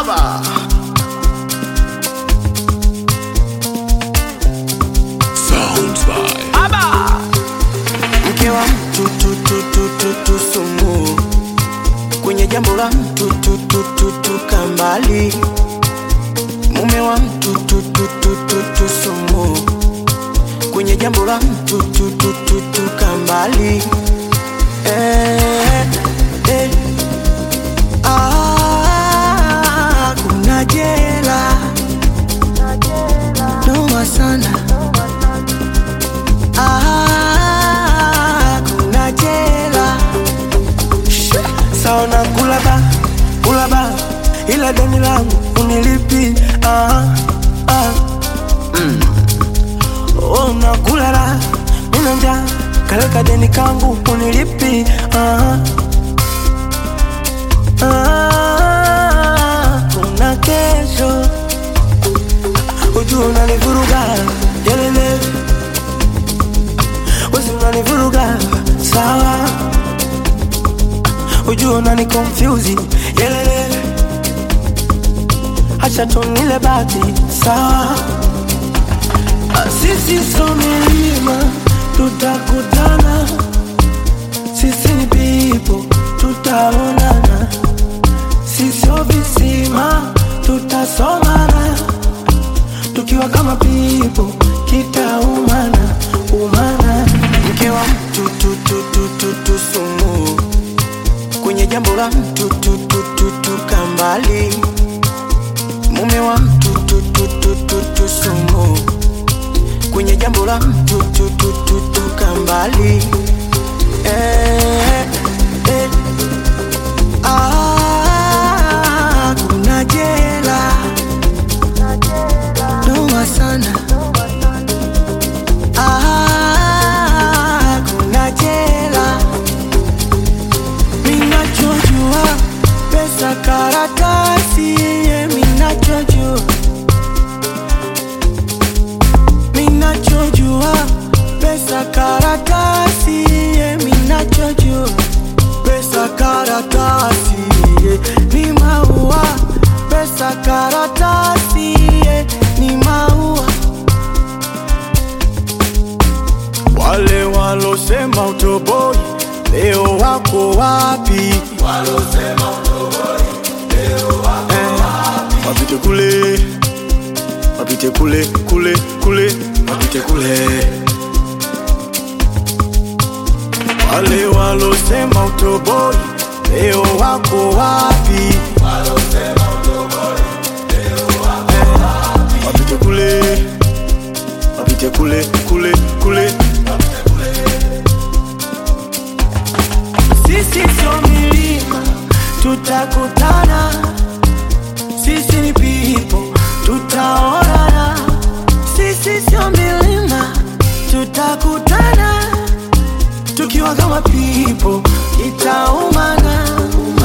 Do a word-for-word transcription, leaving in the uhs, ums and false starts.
Aba Sounds by Aba mke wa mtu tu tu tu tu tu sumu kwenye jambo la mtu tu tu tu tu kambali mume wa mtu tu tu tu tu tu sumu kwenye jambo la mtu tu tu tu tu kambali eh eh ah kuna jela noma sana ah kuna jela saona kula ba kula ba ila deni langu unilipi ah ah mm. Oh nakula la nina njaa kaleka deni kangu unilipi ah ah kuna kesho ujua unanivuruga yelele wezi unanivuruga sawa ujua unani confuse yelele acha tunile bati sawa sisi so milima tutakutana sisi ni people tutaonana sisi visima tutasomana tukiwa kama people kitaumana umana mke wa mtu tu tu tu tu tu sumu kwenye jambo la mtu tu tu tu tu kambali mume wa mtu tu tu tu tu tu sumu kwenye jambo la mtu tu tu tu tu kambali eh eh ah kuna jela noma sana ah kuna jela minachojua pesa karatasi yeah, minachojua minachojua pesa karatasi yeah, minachojua pesa karatasi yeah, ni maua pesa karatasi yeah, ni maua wale walosema utoboi leo wako wapi walosema utoboi leo wako eh, wapi wapite kule wapite kule kule kule wapite kule wale walosema utoboi leo wako wapi walosema utoboi leo wako eh, wapi wapite kule wapite kule kule kule wapite kule sisi sio milima tutakutana sisi ni people tutaonana sisi sio milima tutakutana tukiwa kama people itaumana